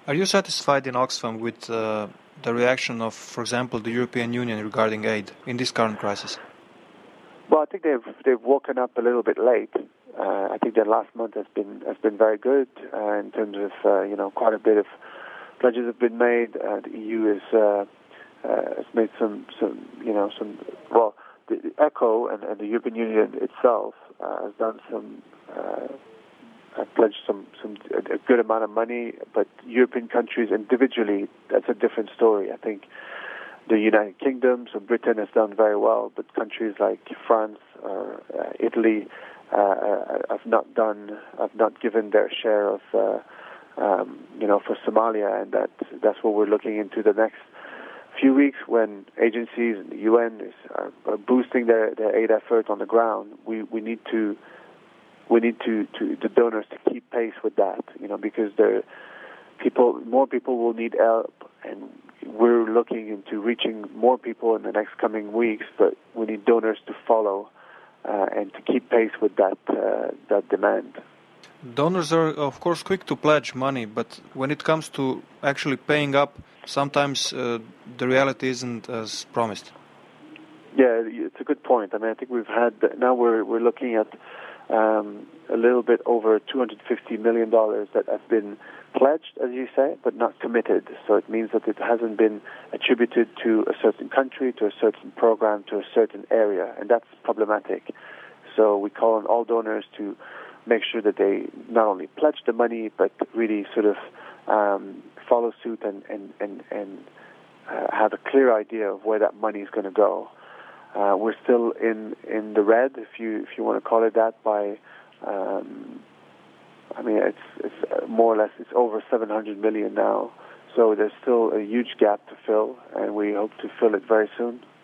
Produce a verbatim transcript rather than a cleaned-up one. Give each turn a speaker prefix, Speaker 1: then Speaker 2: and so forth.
Speaker 1: Are you satisfied in Oxfam with uh, the reaction of, for example, the European Union regarding aid in this current crisis?
Speaker 2: Well, I think they've they've woken up a little bit late. Uh, I think their last month has been has been very good uh, in terms of uh, you know quite a bit of pledges have been made. Uh, the E U is uh, uh, has made some some you know some well the, the ECHO and, and the European Union itself uh, has done some. Uh, I pledged some, some a good amount of money, but European countries individually, that's a different story. I think the United Kingdom, so Britain has done very well, but countries like France or uh, Italy uh, have not done, have not given their share of, uh, um, you know, for Somalia, and that that's what we're looking into the next few weeks when agencies and the U N is, are, are boosting their, their aid effort on the ground. We we need to. We need to, to the donors to keep pace with that, you know, because there, people, more people will need help, and we're looking into reaching more people in the next coming weeks. But we need donors to follow uh, and to keep pace with that uh, that demand.
Speaker 1: Donors are, of course, quick to pledge money, but when it comes to actually paying up, sometimes uh, the reality isn't as promised.
Speaker 2: Yeah, it's a good point. I mean, I think we've had now we're we're looking at. Um, a little bit over two hundred fifty million dollars that have been pledged, as you say, but not committed. So it means that it hasn't been attributed to a certain country, to a certain program, to a certain area, and that's problematic. So we call on all donors to make sure that they not only pledge the money, but really sort of um, follow suit and, and, and, and uh, have a clear idea of where that money is going to go. Uh, we're still in, in the red, if you if you want to call it that. By, um, I mean, it's it's more or less it's over seven hundred million now. So there's still a huge gap to fill, and we hope to fill it very soon.